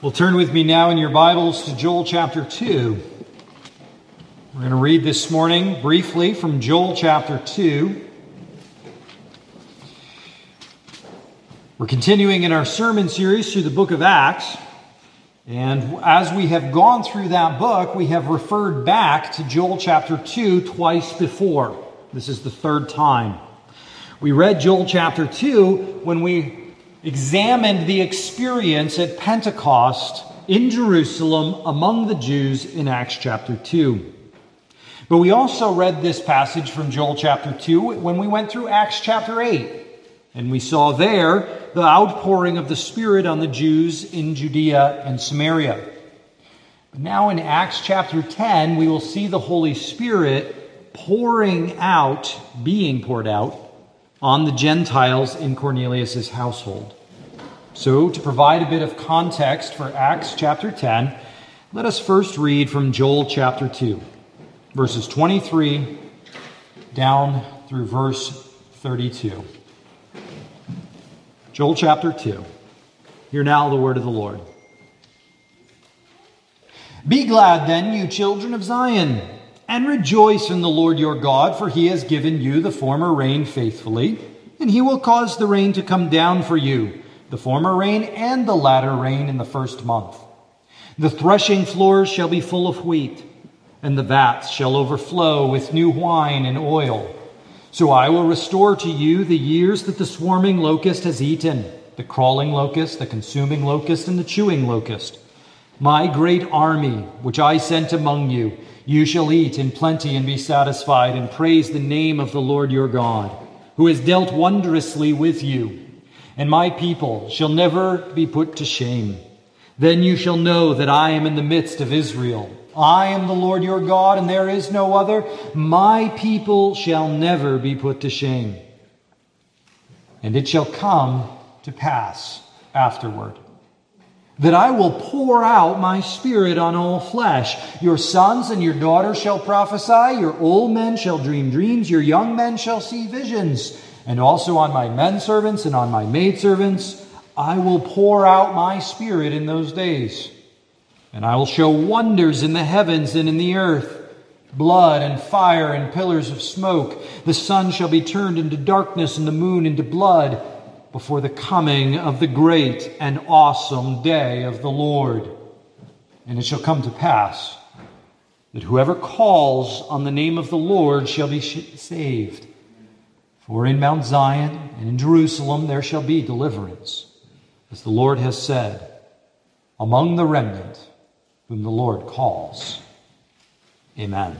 Well, turn with me now in your Bibles to Joel chapter 2. We're going to read this morning briefly from Joel chapter 2. We're continuing in our sermon series through the book of Acts. And as we have gone through that book, we have referred back to Joel chapter 2 twice before. This is the third time. We read Joel chapter 2 when we examined the experience at Pentecost in Jerusalem among the Jews in Acts chapter 2. But we also read this passage from Joel chapter 2 when we went through Acts chapter 8. And we saw there the outpouring of the Spirit on the Jews in Judea and Samaria. But now in Acts chapter 10, we will see the Holy Spirit being poured out on the Gentiles in Cornelius' household. So, to provide a bit of context for Acts chapter 10, let us first read from Joel chapter 2, verses 23 down through verse 32. Joel chapter 2. Hear now the word of the Lord. Be glad then, you children of Zion, and rejoice in the Lord your God, for he has given you the former rain faithfully, and he will cause the rain to come down for you, the former rain and the latter rain in the first month. The threshing floors shall be full of wheat, and the vats shall overflow with new wine and oil. So I will restore to you the years that the swarming locust has eaten, the crawling locust, the consuming locust, and the chewing locust. My great army, which I sent among you, you shall eat in plenty and be satisfied, and praise the name of the Lord your God, who has dealt wondrously with you. And my people shall never be put to shame. Then you shall know that I am in the midst of Israel. I am the Lord your God, and there is no other. My people shall never be put to shame. And it shall come to pass afterward that I will pour out my Spirit on all flesh. Your sons and your daughters shall prophesy. Your old men shall dream dreams. Your young men shall see visions. And also on my men servants and on my maidservants, I will pour out my Spirit in those days. And I will show wonders in the heavens and in the earth, blood and fire and pillars of smoke. The sun shall be turned into darkness and the moon into blood before the coming of the great and awesome day of the Lord. And it shall come to pass that whoever calls on the name of the Lord shall be saved. For in Mount Zion and in Jerusalem there shall be deliverance, as the Lord has said, among the remnant whom the Lord calls. Amen.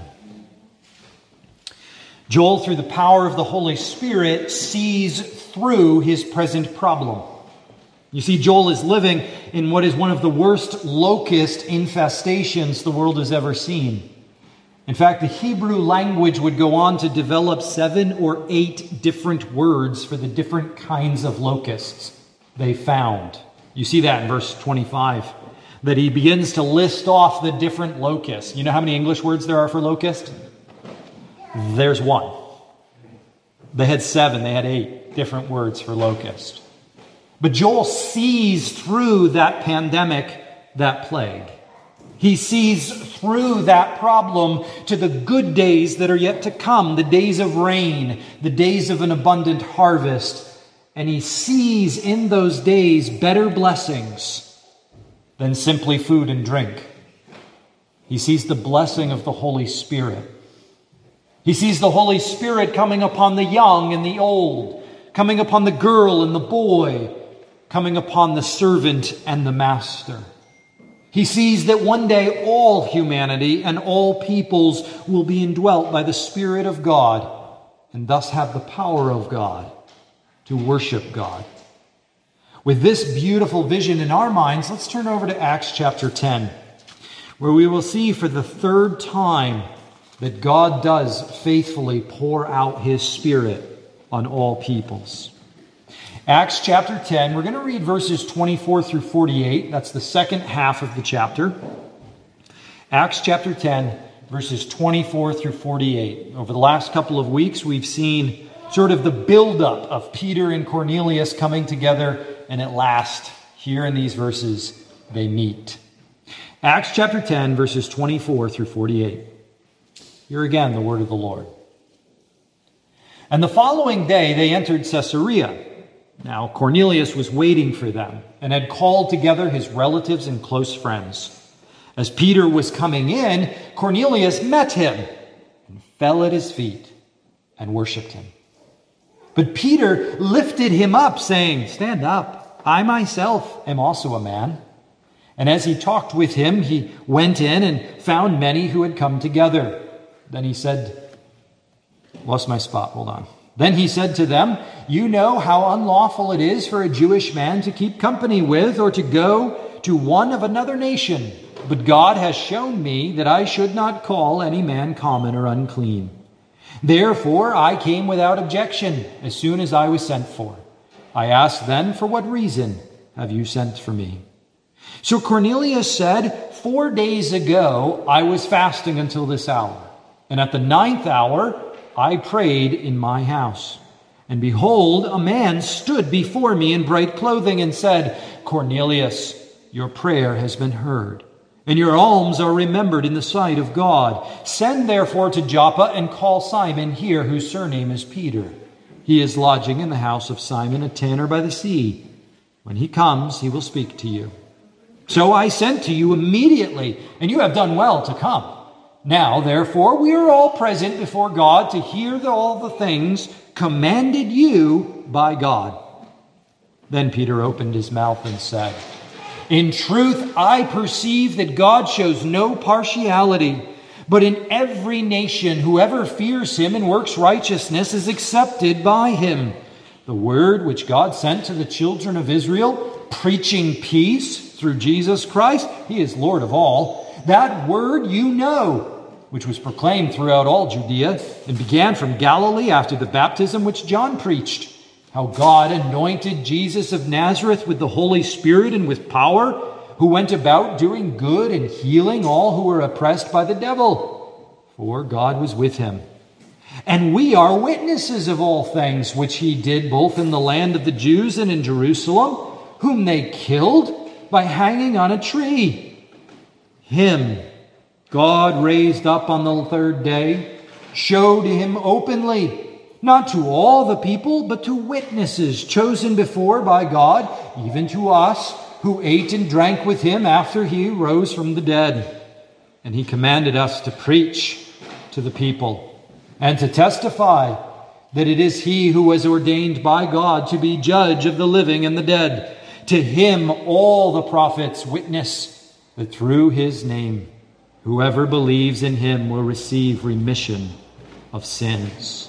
Joel, through the power of the Holy Spirit, sees through his present problem. You see, Joel is living in what is one of the worst locust infestations the world has ever seen. In fact, the Hebrew language would go on to develop 7 or 8 different words for the different kinds of locusts they found. You see that in verse 25, that he begins to list off the different locusts. You know how many English words there are for locust? There's 1. They had 7, they had 8 different words for locust. But Joel sees through that pandemic, that plague. He sees through that problem to the good days that are yet to come, the days of rain, the days of an abundant harvest. And he sees in those days better blessings than simply food and drink. He sees the blessing of the Holy Spirit. He sees the Holy Spirit coming upon the young and the old, coming upon the girl and the boy, coming upon the servant and the master. He sees that one day all humanity and all peoples will be indwelt by the Spirit of God and thus have the power of God to worship God. With this beautiful vision in our minds, let's turn over to Acts chapter 10, where we will see for the third time that God does faithfully pour out his Spirit on all peoples. Acts chapter 10, we're going to read verses 24 through 48. That's the second half of the chapter. Acts chapter 10, verses 24 through 48. Over the last couple of weeks, we've seen sort of the buildup of Peter and Cornelius coming together, and at last, here in these verses, they meet. Acts chapter 10, verses 24 through 48. Here again, the word of the Lord. And the following day they entered Caesarea. Now Cornelius was waiting for them and had called together his relatives and close friends. As Peter was coming in, Cornelius met him and fell at his feet and worshipped him. But Peter lifted him up, saying, "Stand up, I myself am also a man." And as he talked with him, he went in and found many who had come together. Then he said, lost my spot, hold on. Then he said to them, "You know how unlawful it is for a Jewish man to keep company with or to go to one of another nation. But God has shown me that I should not call any man common or unclean. Therefore I came without objection as soon as I was sent for. I asked then, 'For what reason have you sent for me?' So Cornelius said, 4 days ago I was fasting until this hour. And at the 9th hour I prayed in my house. And behold, a man stood before me in bright clothing and said, 'Cornelius, your prayer has been heard, and your alms are remembered in the sight of God. Send therefore to Joppa and call Simon here, whose surname is Peter. He is lodging in the house of Simon, a tanner by the sea. When he comes, he will speak to you.' So I sent to you immediately, and you have done well to come. Now, therefore, we are all present before God to hear all the things commanded you by God." Then Peter opened his mouth and said, "In truth, I perceive that God shows no partiality, but in every nation whoever fears him and works righteousness is accepted by him. The word which God sent to the children of Israel, preaching peace through Jesus Christ, he is Lord of all, that word you know, which was proclaimed throughout all Judea and began from Galilee after the baptism which John preached, how God anointed Jesus of Nazareth with the Holy Spirit and with power, who went about doing good and healing all who were oppressed by the devil, for God was with him. And we are witnesses of all things which he did both in the land of the Jews and in Jerusalem, whom they killed by hanging on a tree. Him God raised up on the 3rd day, showed him openly, not to all the people, but to witnesses chosen before by God, even to us, who ate and drank with him after he rose from the dead. And he commanded us to preach to the people and to testify that it is he who was ordained by God to be judge of the living and the dead. To him all the prophets witness that through his name whoever believes in him will receive remission of sins."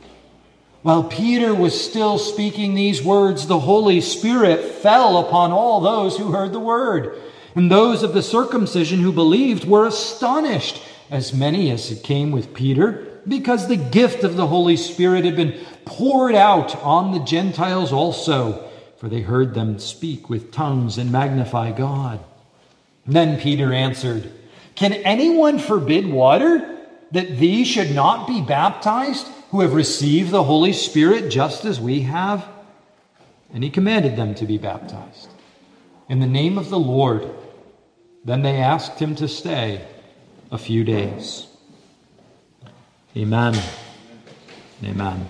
While Peter was still speaking these words, the Holy Spirit fell upon all those who heard the word. And those of the circumcision who believed were astonished, as many as it came with Peter, because the gift of the Holy Spirit had been poured out on the Gentiles also, for they heard them speak with tongues and magnify God. Then Peter answered, "Can anyone forbid water that these should not be baptized who have received the Holy Spirit just as we have?" And he commanded them to be baptized in the name of the Lord. Then they asked him to stay a few days. Amen. Amen.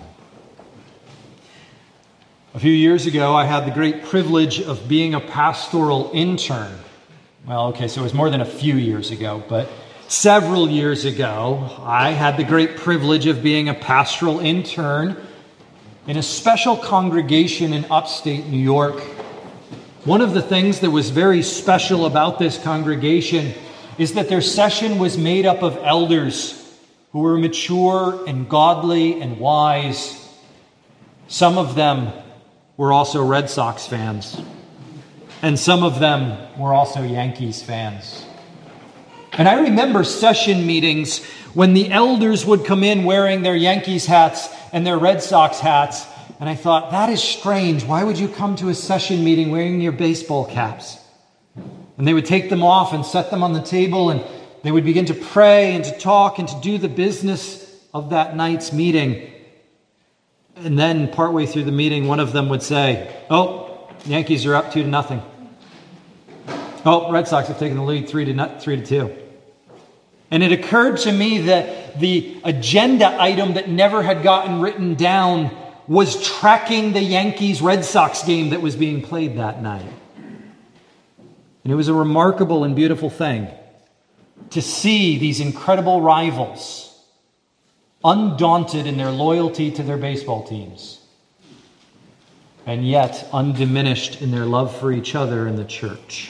A few years ago, I had the great privilege of being a pastoral intern. Well, okay, so it was more than a few years ago, but several years ago, I had the great privilege of being a pastoral intern in a special congregation in upstate New York. One of the things that was very special about this congregation is that their session was made up of elders who were mature and godly and wise. Some of them were also Red Sox fans. And some of them were also Yankees fans. And I remember session meetings when the elders would come in wearing their Yankees hats and their Red Sox hats. And I thought, that is strange. Why would you come to a session meeting wearing your baseball caps? And they would take them off and set them on the table, and they would begin to pray and to talk and to do the business of that night's meeting. And then partway through the meeting, one of them would say, "Oh, the Yankees are up 2-0. Oh, Red Sox have taken the lead 3-2. And it occurred to me that the agenda item that never had gotten written down was tracking the Yankees-Red Sox game that was being played that night. And it was a remarkable and beautiful thing to see these incredible rivals undaunted in their loyalty to their baseball teams, and yet undiminished in their love for each other in the church.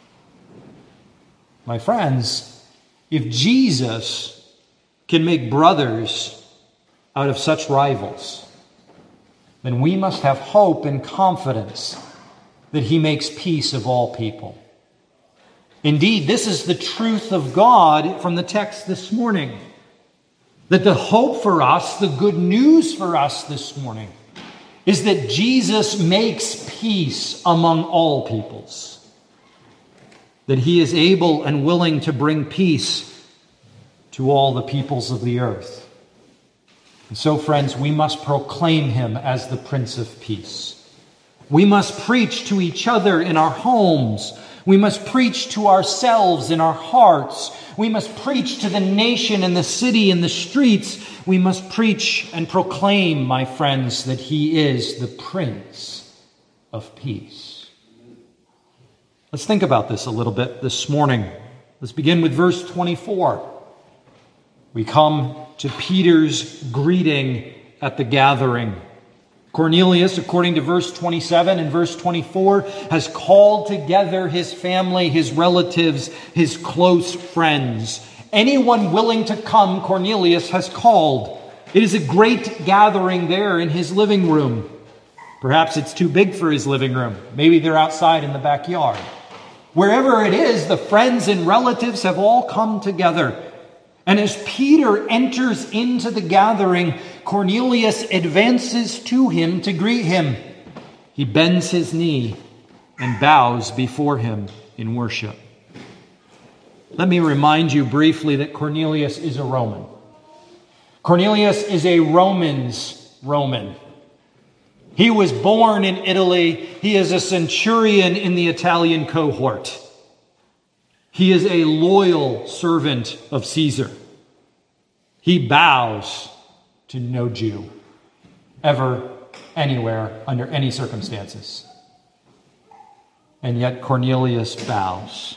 My friends, if Jesus can make brothers out of such rivals, then we must have hope and confidence that he makes peace of all people. Indeed, this is the truth of God from the text this morning. That the hope for us, the good news for us this morning, is that Jesus makes peace among all peoples. That he is able and willing to bring peace to all the peoples of the earth. And so, friends, we must proclaim him as the Prince of Peace. We must preach to each other in our homes. We must preach to ourselves in our hearts. We must preach to the nation and the city and the streets. We must preach and proclaim, my friends, that he is the Prince of Peace. Let's think about this a little bit this morning. Let's begin with verse 24. We come to Peter's greeting at the gathering. Cornelius, according to verse 27 and verse 24, has called together his family, his relatives, his close friends. Anyone willing to come, Cornelius has called. It is a great gathering there in his living room. Perhaps it's too big for his living room. Maybe they're outside in the backyard. Wherever it is, the friends and relatives have all come together. And as Peter enters into the gathering, Cornelius advances to him to greet him. He bends his knee and bows before him in worship. Let me remind you briefly that Cornelius is a Roman. Cornelius is a Roman's Roman. He was born in Italy. He is a centurion in the Italian cohort. He is a loyal servant of Caesar. He bows to no Jew, ever, anywhere, under any circumstances. And yet Cornelius bows.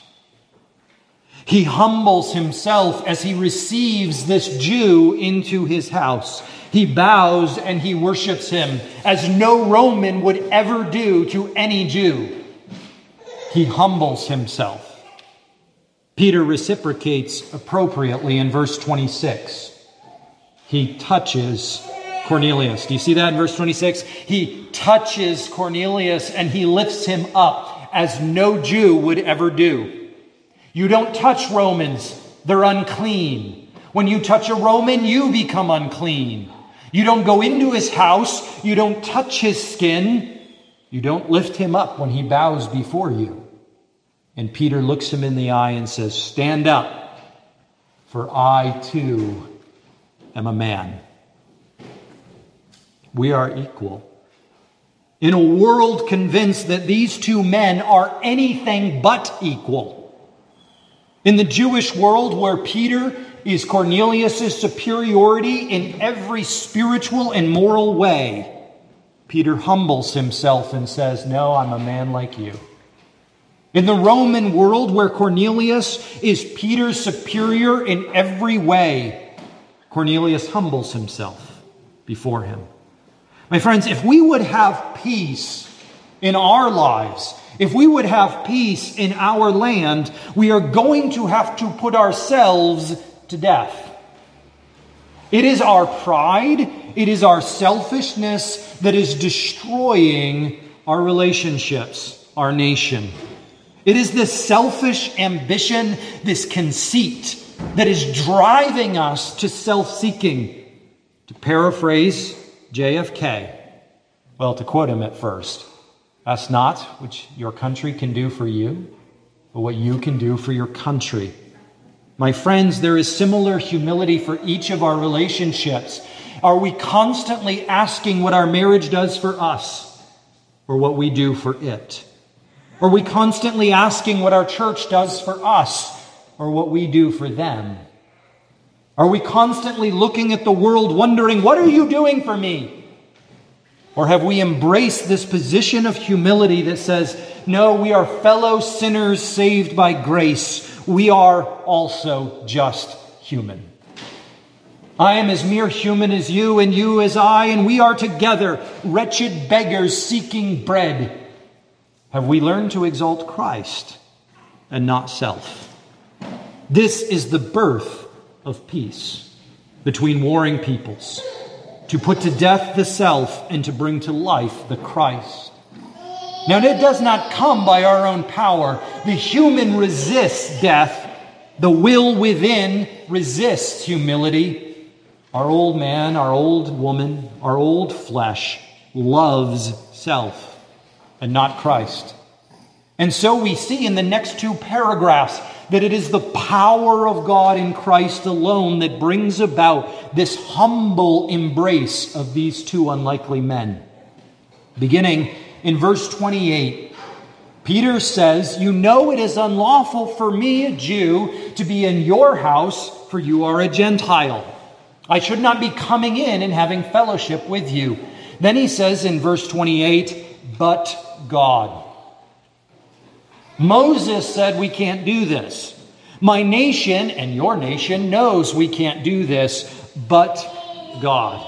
He humbles himself as he receives this Jew into his house. He bows and he worships him as no Roman would ever do to any Jew. He humbles himself. Peter reciprocates appropriately in verse 26. He touches Cornelius. Do you see that in verse 26? He touches Cornelius and he lifts him up as no Jew would ever do. You don't touch Romans. They're unclean. When you touch a Roman, you become unclean. You don't go into his house. You don't touch his skin. You don't lift him up when he bows before you. And Peter looks him in the eye and says, "Stand up, for I too am a man." We are equal. In a world convinced that these two men are anything but equal. In the Jewish world where Peter is Cornelius' superiority in every spiritual and moral way, Peter humbles himself and says, "No, I'm a man like you." In the Roman world where Cornelius is Peter's superior in every way, Cornelius humbles himself before him. My friends, if we would have peace in our lives, if we would have peace in our land, we are going to have to put ourselves to death. It is our pride, it is our selfishness that is destroying our relationships, our nation. It is this selfish ambition, this conceit, that is driving us to self-seeking. To paraphrase JFK, well, to quote him at first, "Ask not what your country can do for you, but what you can do for your country." My friends, there is similar humility for each of our relationships. Are we constantly asking what our marriage does for us or what we do for it? Are we constantly asking what our church does for us or what we do for them? Are we constantly looking at the world wondering, what are you doing for me? Or have we embraced this position of humility that says, no, we are fellow sinners saved by grace. We are also just human. I am as mere human as you, and you as I, and we are together wretched beggars seeking bread. Have we learned to exalt Christ and not self? This is the birth of peace between warring peoples, to put to death the self and to bring to life the Christ. Now, it does not come by our own power. The human resists death. The will within resists humility. Our old man, our old woman, our old flesh loves self and not Christ. And so we see in the next two paragraphs that it is the power of God in Christ alone that brings about this humble embrace of these two unlikely men. Beginning in verse 28, Peter says, "You know it is unlawful for me, a Jew, to be in your house, for you are a Gentile. I should not be coming in and having fellowship with you." Then he says in verse 28, "But God." Moses said we can't do this. My nation and your nation knows we can't do this, but God.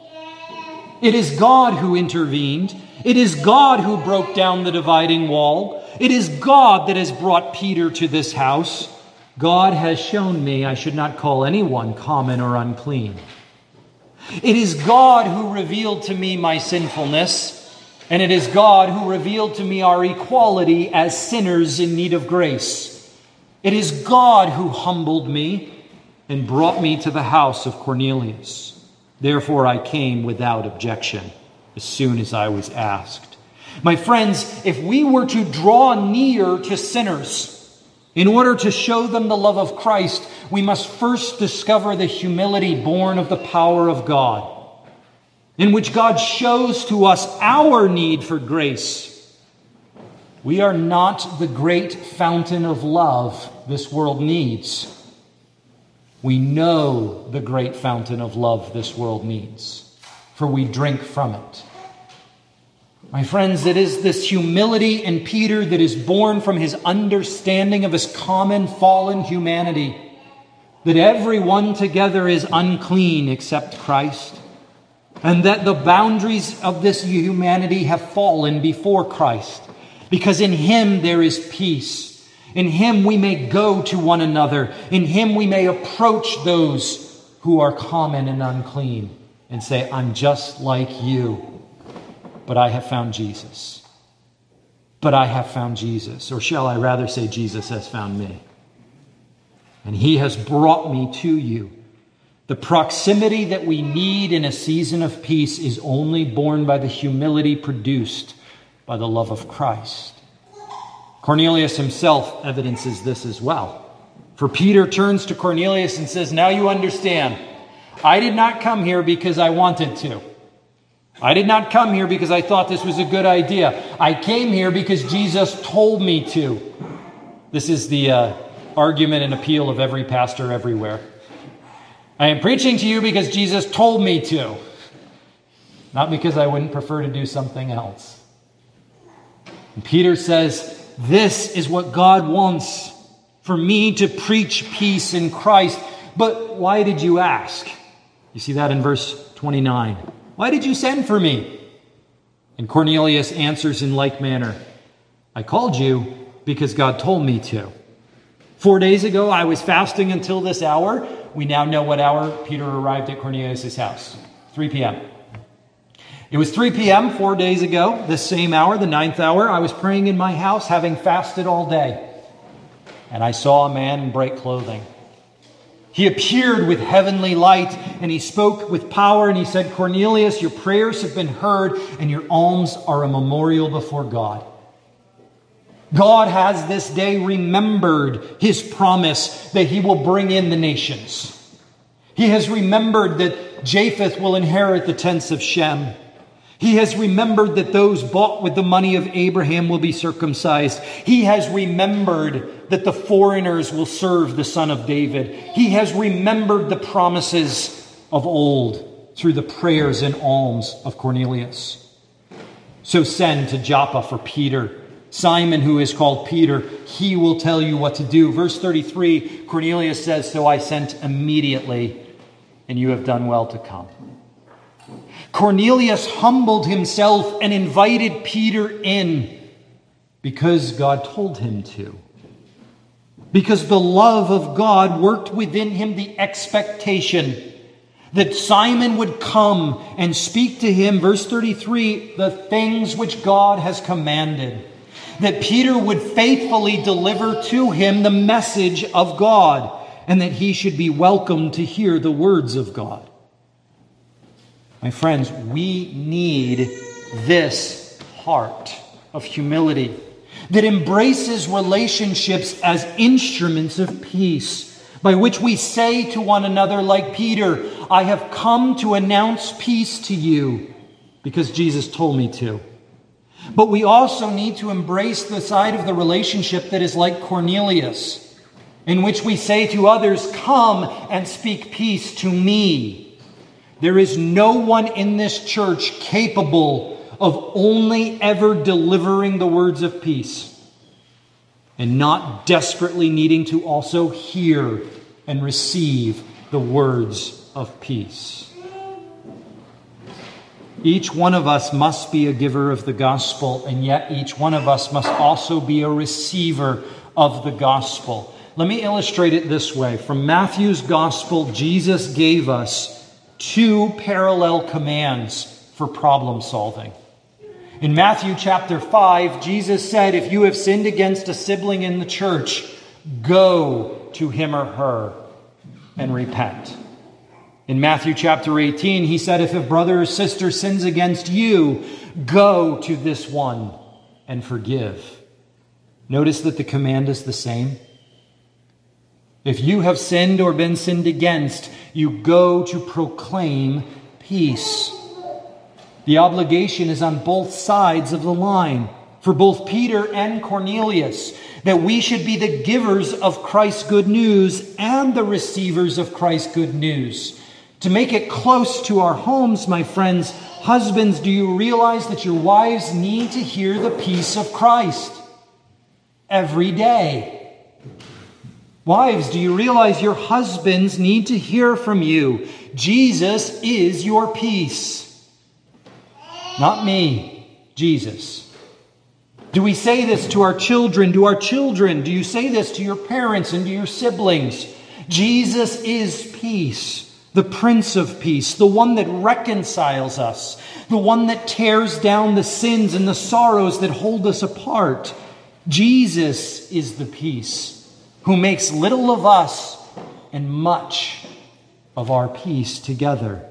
It is God who intervened. It is God who broke down the dividing wall. It is God that has brought Peter to this house. God has shown me I should not call anyone common or unclean. It is God who revealed to me my sinfulness, and it is God who revealed to me our equality as sinners in need of grace. It is God who humbled me and brought me to the house of Cornelius. Therefore I came without objection as soon as I was asked. My friends, if we were to draw near to sinners in order to show them the love of Christ, we must first discover the humility born of the power of God, in which God shows to us our need for grace. We are not the great fountain of love this world needs. We know the great fountain of love this world needs, for we drink from it. My friends, it is this humility in Peter that is born from his understanding of his common fallen humanity, that everyone together is unclean except Christ, and that the boundaries of this humanity have fallen before Christ, because in him there is peace. In him we may go to one another. In him we may approach those who are common and unclean and say, I'm just like you, but I have found Jesus. But I have found Jesus. Or shall I rather say Jesus has found me. And he has brought me to you. The proximity that we need in a season of peace is only born by the humility produced by the love of Christ. Cornelius himself evidences this as well. For Peter turns to Cornelius and says, now you understand. I did not come here because I wanted to. I did not come here because I thought this was a good idea. I came here because Jesus told me to. This is the argument and appeal of every pastor everywhere. I am preaching to you because Jesus told me to, not because I wouldn't prefer to do something else. And Peter says, this is what God wants, for me to preach peace in Christ. But why did you ask? You see that in verse 29. Why did you send for me? And Cornelius answers in like manner, I called you because God told me to. 4 days ago, I was fasting until this hour. We now know what hour Peter arrived at Cornelius' house. 3 p.m. It was 3 p.m. 4 days ago, this same hour, the 9th hour. I was praying in my house, having fasted all day. And I saw a man in bright clothing. He appeared with heavenly light, and he spoke with power, and he said, Cornelius, your prayers have been heard, and your alms are a memorial before God. God has this day remembered his promise that he will bring in the nations. He has remembered that Japheth will inherit the tents of Shem. He has remembered that those bought with the money of Abraham will be circumcised. He has remembered that the foreigners will serve the Son of David. He has remembered the promises of old through the prayers and alms of Cornelius. So send to Joppa for Peter, Simon, who is called Peter. He will tell you what to do. Verse 33, Cornelius says, so I sent immediately, and you have done well to come. Cornelius humbled himself and invited Peter in because God told him to. Because the love of God worked within him the expectation that Simon would come and speak to him, verse 33, the things which God has commanded. That Peter would faithfully deliver to him the message of God, and that he should be welcome to hear the words of God. My friends, we need this heart of humility that embraces relationships as instruments of peace, by which we say to one another like Peter, I have come to announce peace to you because Jesus told me to. But we also need to embrace the side of the relationship that is like Cornelius, in which we say to others, come and speak peace to me. There is no one in this church capable of only ever delivering the words of peace and not desperately needing to also hear and receive the words of peace. Each one of us must be a giver of the gospel, and yet each one of us must also be a receiver of the gospel. Let me illustrate it this way. From Matthew's gospel, Jesus gave us two parallel commands for problem solving. In Matthew chapter 5, Jesus said, if you have sinned against a sibling in the church, go to him or her and repent. In Matthew chapter 18, he said, if a brother or sister sins against you, go to this one and forgive. Notice that the command is the same. If you have sinned or been sinned against, you go to proclaim peace. The obligation is on both sides of the line, for both Peter and Cornelius, that we should be the givers of Christ's good news and the receivers of Christ's good news. To make it close to our homes, my friends, husbands, do you realize that your wives need to hear the peace of Christ every day? Wives, do you realize your husbands need to hear from you? Jesus is your peace. Not me, Jesus. Do we say this to our children? Do you say this to your parents and to your siblings? Jesus is peace, the Prince of Peace, the one that reconciles us, the one that tears down the sins and the sorrows that hold us apart. Jesus is the peace, who makes little of us and much of our peace together.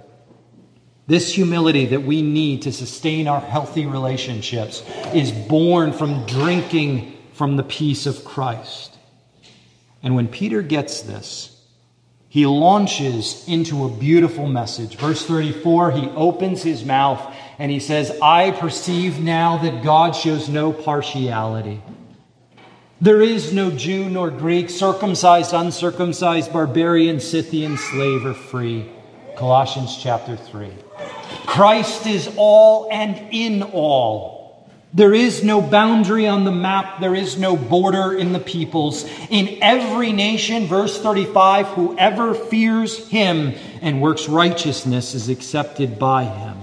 This humility that we need to sustain our healthy relationships is born from drinking from the peace of Christ. And when Peter gets this, he launches into a beautiful message. Verse 34, he opens his mouth and he says, I perceive now that God shows no partiality. There is no Jew nor Greek, circumcised, uncircumcised, barbarian, Scythian, slave, or free. Colossians chapter 3. Christ is all and in all. There is no boundary on the map. There is no border in the peoples. In every nation, verse 35, whoever fears him and works righteousness is accepted by him.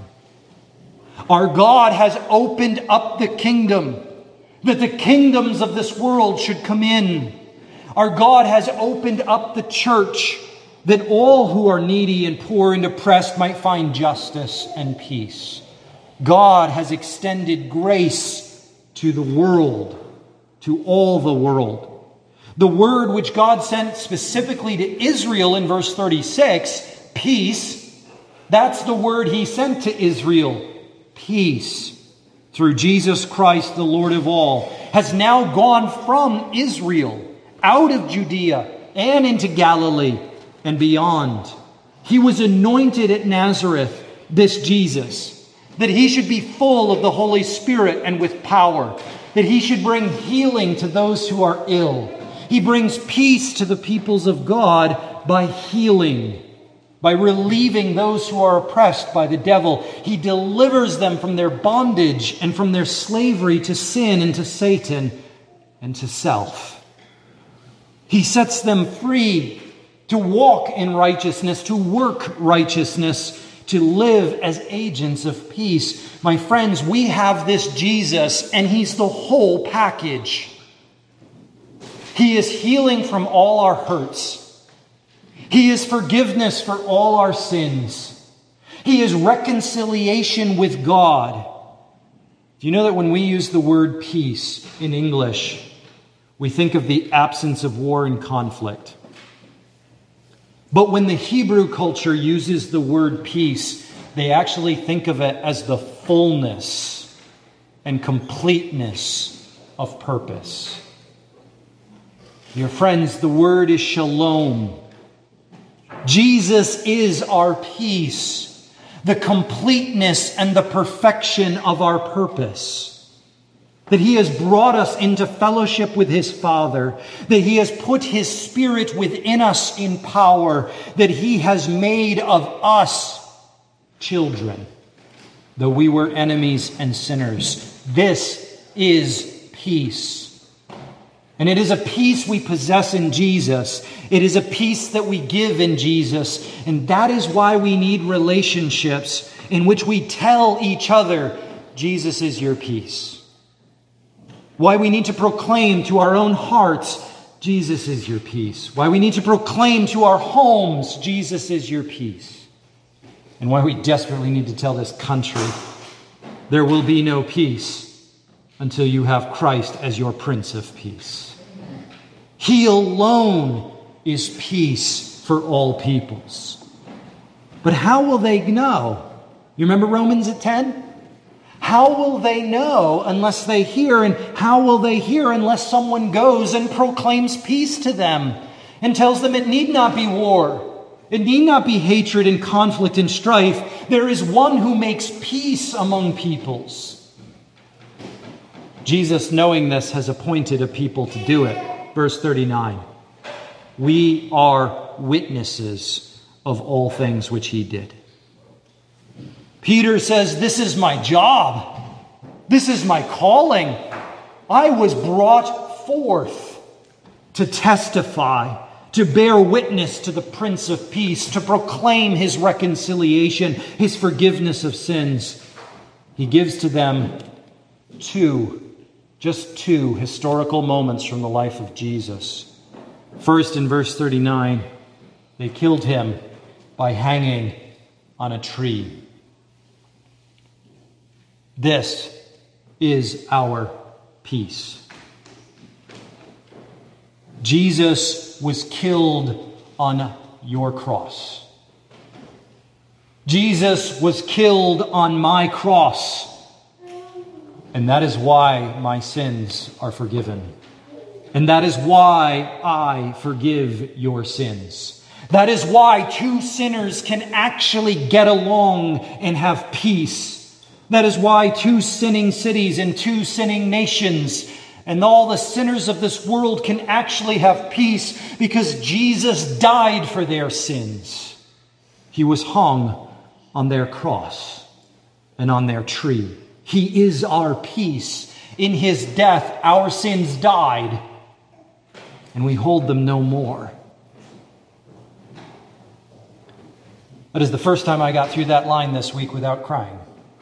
Our God has opened up the kingdom, that the kingdoms of this world should come in. Our God has opened up the church, that all who are needy and poor and oppressed might find justice and peace. God has extended grace to the world, to all the world. The word which God sent specifically to Israel in verse 36, peace, that's the word he sent to Israel, peace, through Jesus Christ, the Lord of all, has now gone from Israel out of Judea and into Galilee and beyond. He was anointed at Nazareth, this Jesus. that he should be full of the Holy Spirit and with power, that he should bring healing to those who are ill. He brings peace to the peoples of God by healing, by relieving those who are oppressed by the devil. He delivers them from their bondage and from their slavery to sin and to Satan and to self. He sets them free to walk in righteousness, to work righteousness, to live as agents of peace. My friends, we have this Jesus, and he's the whole package. He is healing from all our hurts. He is forgiveness for all our sins. He is reconciliation with God. Do you know that when we use the word peace in English, we think of the absence of war and conflict? But when the Hebrew culture uses the word peace, they actually think of it as the fullness and completeness of purpose. Dear friends, the word is shalom. Jesus is our peace, the completeness and the perfection of our purpose. That he has brought us into fellowship with his Father, that he has put his Spirit within us in power, that he has made of us children, though we were enemies and sinners. This is peace. And it is a peace we possess in Jesus. It is a peace that we give in Jesus. And that is why we need relationships in which we tell each other, Jesus is your peace. Why we need to proclaim to our own hearts, Jesus is your peace. Why we need to proclaim to our homes, Jesus is your peace. And why we desperately need to tell this country, there will be no peace until you have Christ as your Prince of Peace. He alone is peace for all peoples. But how will they know? You remember Romans at 10? How will they know unless they hear? And how will they hear unless someone goes and proclaims peace to them and tells them it need not be war. It need not be hatred and conflict and strife. There is one who makes peace among peoples. Jesus, knowing this, has appointed a people to do it. Verse 39. We are witnesses of all things which he did. Peter says, this is my job. This is my calling. I was brought forth to testify, to bear witness to the Prince of Peace, to proclaim his reconciliation, his forgiveness of sins. He gives to them just two historical moments from the life of Jesus. First, in verse 39, they killed him by hanging on a tree. This is our peace. Jesus was killed on your cross. Jesus was killed on my cross. And that is why my sins are forgiven. And that is why I forgive your sins. That is why two sinners can actually get along and have peace. That is why two sinning cities and two sinning nations and all the sinners of this world can actually have peace, because Jesus died for their sins. He was hung on their cross and on their tree. He is our peace. In his death, our sins died, and we hold them no more. That is the first time I got through that line this week without crying.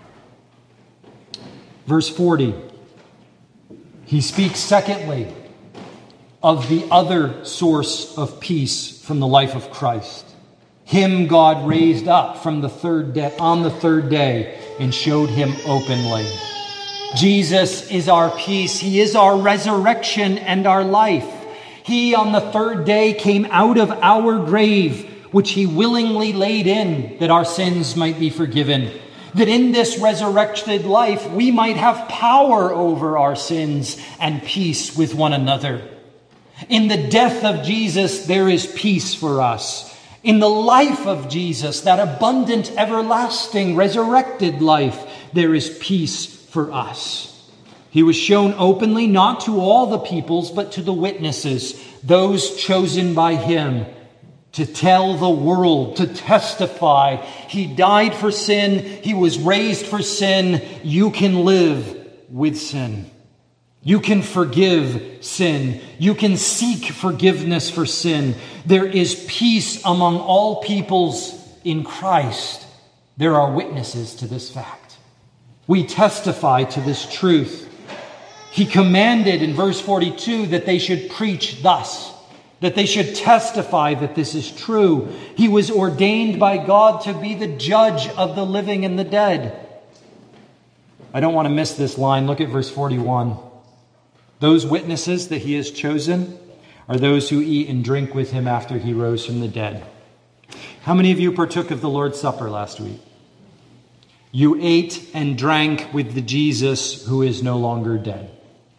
Verse 40, he speaks secondly of the other source of peace from the life of Christ. Him God raised up from the third day, on the third day, and showed him openly. Jesus is our peace. He is our resurrection and our life. He on the third day came out of our grave, which he willingly laid in, that our sins might be forgiven. That in this resurrected life, we might have power over our sins and peace with one another. In the death of Jesus, there is peace for us. In the life of Jesus, that abundant, everlasting, resurrected life, there is peace for us. He was shown openly, not to all the peoples, but to the witnesses, those chosen by him to tell the world, to testify. He died for sin. He was raised for sin. You can live with sin. You can forgive sin. You can seek forgiveness for sin. There is peace among all peoples in Christ. There are witnesses to this fact. We testify to this truth. He commanded in verse 42 that they should preach thus, that they should testify that this is true. He was ordained by God to be the judge of the living and the dead. I don't want to miss this line. Look at verse 41. Those witnesses that he has chosen are those who eat and drink with him after he rose from the dead. How many of you partook of the Lord's Supper last week? You ate and drank with the Jesus who is no longer dead.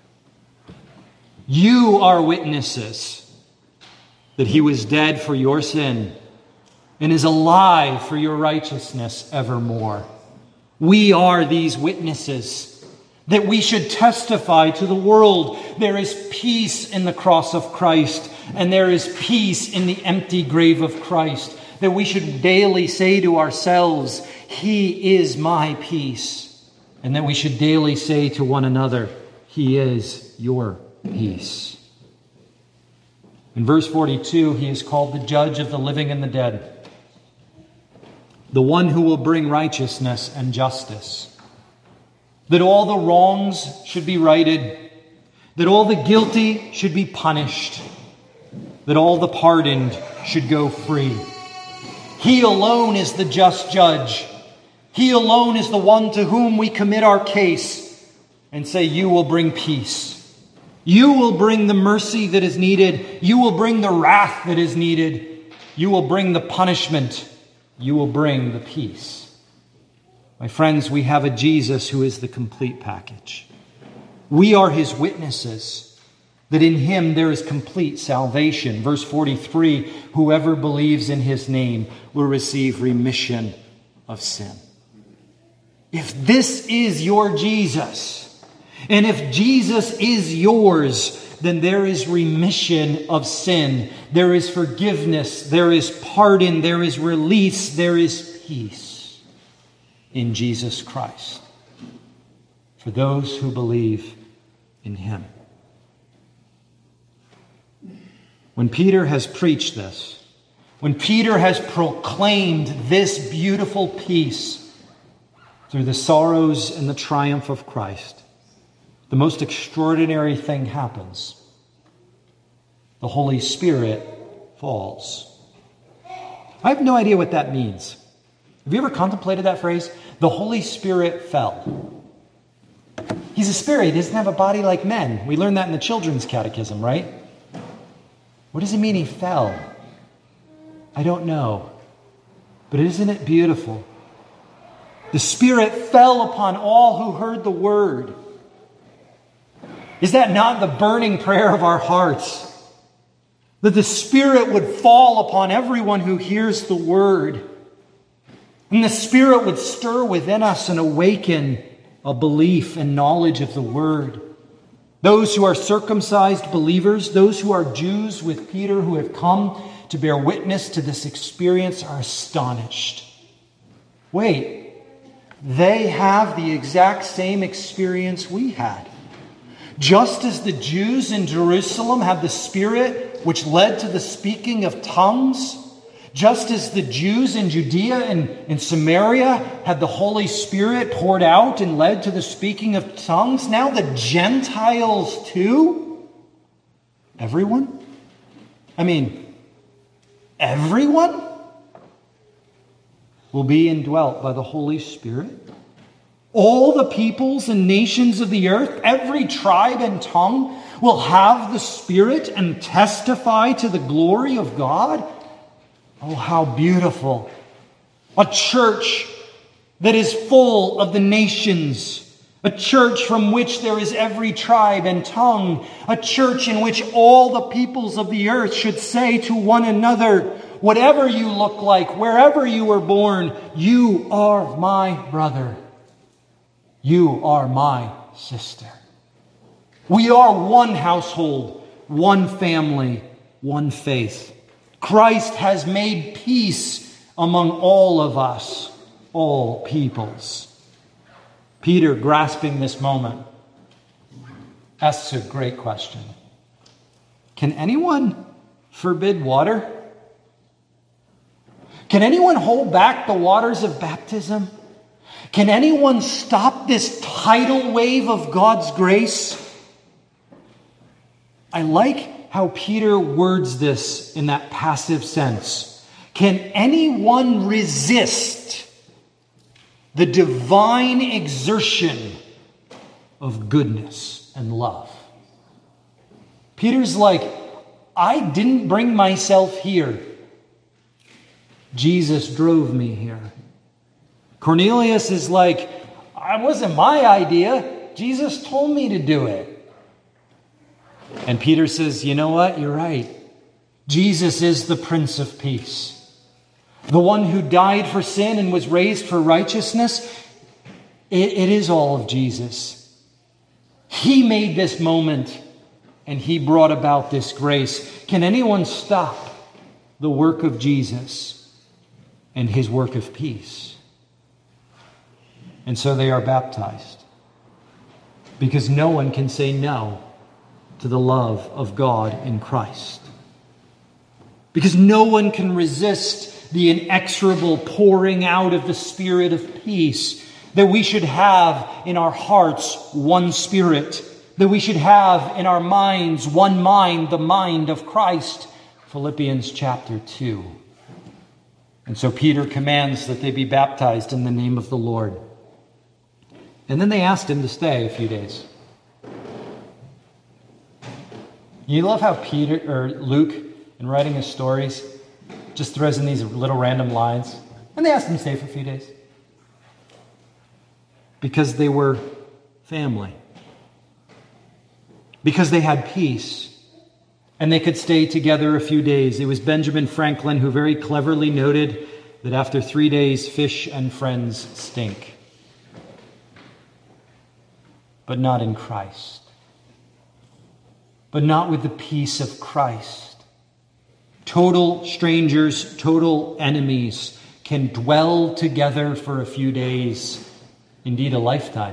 You are witnesses that he was dead for your sin and is alive for your righteousness evermore. We are these witnesses that we should testify to the world. There is peace in the cross of Christ, and there is peace in the empty grave of Christ, that we should daily say to ourselves, he is my peace. And that we should daily say to one another, he is your peace. In verse 42, he is called the judge of the living and the dead, the one who will bring righteousness and justice. That all the wrongs should be righted, that all the guilty should be punished, that all the pardoned should go free. He alone is the just judge. He alone is the one to whom we commit our case and say, you will bring peace. You will bring the mercy that is needed. You will bring the wrath that is needed. You will bring the punishment. You will bring the peace. My friends, we have a Jesus who is the complete package. We are his witnesses that in him there is complete salvation. Verse 43, whoever believes in his name will receive remission of sin. If this is your Jesus, and if Jesus is yours, then there is remission of sin. There is forgiveness. There is pardon. There is release. There is peace in Jesus Christ for those who believe in him. When Peter has preached this, when Peter has proclaimed this beautiful peace through the sorrows and the triumph of Christ, the most extraordinary thing happens. The Holy Spirit falls. I have no idea what that means. Have you ever contemplated that phrase? The Holy Spirit fell. He's a spirit. He doesn't have a body like men. We learned that in the children's catechism, right? What does it mean he fell? I don't know. But isn't it beautiful? The Spirit fell upon all who heard the word. Is that not the burning prayer of our hearts? That the Spirit would fall upon everyone who hears the word. And the Spirit would stir within us and awaken a belief and knowledge of the word. Those who are circumcised believers, those who are Jews with Peter who have come to bear witness to this experience are astonished. Wait, they have the exact same experience we had. Just as the Jews in Jerusalem had the Spirit which led to the speaking of tongues, just as the Jews in Judea and in Samaria had the Holy Spirit poured out and led to the speaking of tongues, now the Gentiles too? Everyone? Everyone will be indwelt by the Holy Spirit? All the peoples and nations of the earth, every tribe and tongue will have the Spirit and testify to the glory of God? Oh, how beautiful. A church that is full of the nations. A church from which there is every tribe and tongue. A church in which all the peoples of the earth should say to one another, whatever you look like, wherever you were born, you are my brother. You are my sister. We are one household, one family, one faith. Christ has made peace among all of us, all peoples. Peter, grasping this moment, asks a great question. Can anyone forbid water? Can anyone hold back the waters of baptism? Can anyone stop this tidal wave of God's grace? I like how Peter words this in that passive sense. Can anyone resist the divine exertion of goodness and love? Peter's like, I didn't bring myself here. Jesus drove me here. Cornelius is like, it wasn't my idea. Jesus told me to do it. And Peter says, you know what? You're right. Jesus is the Prince of Peace. The one who died for sin and was raised for righteousness. It is all of Jesus. He made this moment and he brought about this grace. Can anyone stop the work of Jesus and his work of peace? And so they are baptized. Because no one can say no to the love of God in Christ. Because no one can resist the inexorable pouring out of the Spirit of peace, that we should have in our hearts one Spirit, that we should have in our minds one mind, the mind of Christ. Philippians chapter 2. And so Peter commands that they be baptized in the name of the Lord. And then they asked him to stay a few days. You love how Luke, in writing his stories, just throws in these little random lines. And they asked him to stay for a few days. Because they were family. Because they had peace. And they could stay together a few days. It was Benjamin Franklin who very cleverly noted that after 3 days, fish and friends stink. But not in Christ. But not with the peace of Christ. Total strangers, total enemies can dwell together for a few days, indeed a lifetime,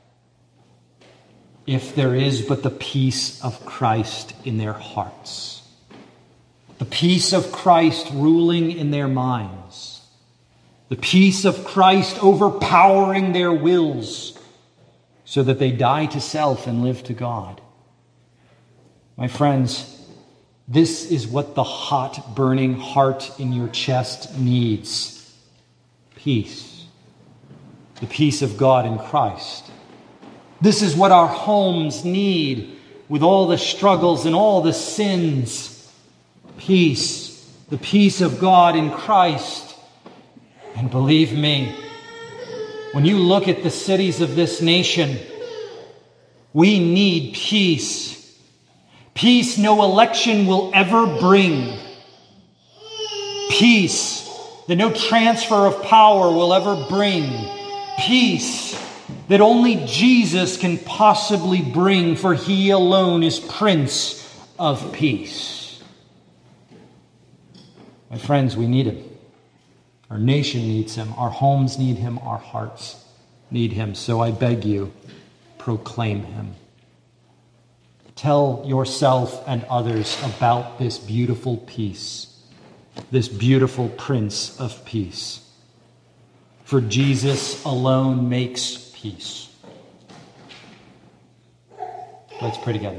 if there is but the peace of Christ in their hearts. The peace of Christ ruling in their minds. The peace of Christ overpowering their wills so that they die to self and live to God. My friends, this is what the hot, burning heart in your chest needs. Peace. The peace of God in Christ. This is what our homes need with all the struggles and all the sins. Peace. The peace of God in Christ. And believe me, when you look at the cities of this nation, we need peace. Peace no election will ever bring. Peace that no transfer of power will ever bring. Peace that only Jesus can possibly bring, for he alone is Prince of Peace. My friends, we need him. Our nation needs him. Our homes need him. Our hearts need him. So I beg you, proclaim him. Tell yourself and others about this beautiful peace, this beautiful Prince of Peace. For Jesus alone makes peace. Let's pray together.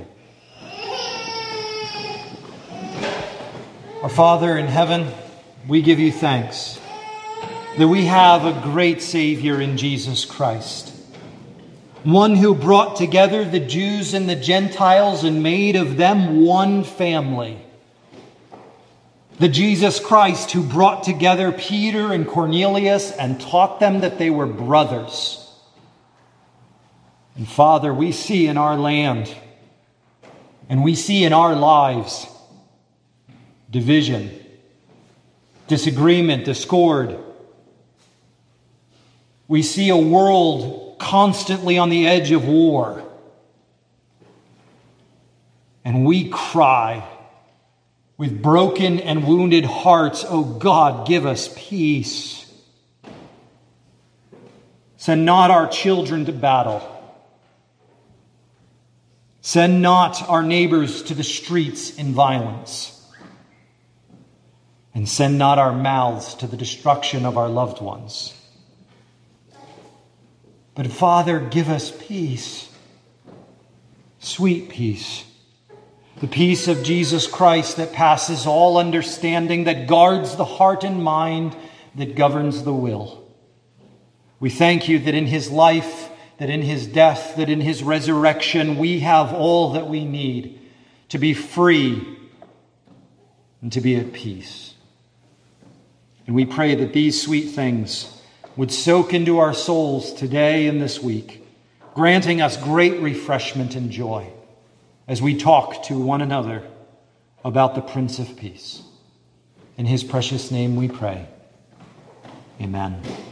Our Father in heaven, we give you thanks that we have a great Savior in Jesus Christ. One who brought together the Jews and the Gentiles and made of them one family. The Jesus Christ who brought together Peter and Cornelius and taught them that they were brothers. And Father, we see in our land and we see in our lives division, disagreement, discord. We see a world constantly on the edge of war. And we cry with broken and wounded hearts, "Oh God, give us peace." Send not our children to battle. Send not our neighbors to the streets in violence. And send not our mouths to the destruction of our loved ones. But Father, give us peace, sweet peace, the peace of Jesus Christ that passes all understanding, that guards the heart and mind, that governs the will. We thank you that in his life, that in his death, that in his resurrection, we have all that we need to be free and to be at peace. And we pray that these sweet things would soak into our souls today and this week, granting us great refreshment and joy as we talk to one another about the Prince of Peace. In his precious name we pray. Amen.